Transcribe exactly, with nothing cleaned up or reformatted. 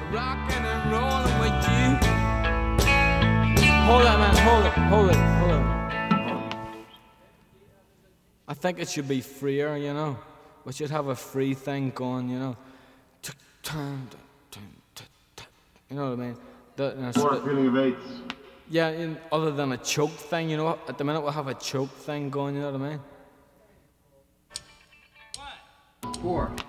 Rocking and rolling with you. Hold it, man, hold it, hold it, hold it. Hold it. I think it should be freer, you know. We should have a free thing going, you know. You know what I mean? The, you know, Or a feeling of eights. Yeah, in, other than a choke thing, you know. At the minute we have a choke thing going, you know what I mean? Four.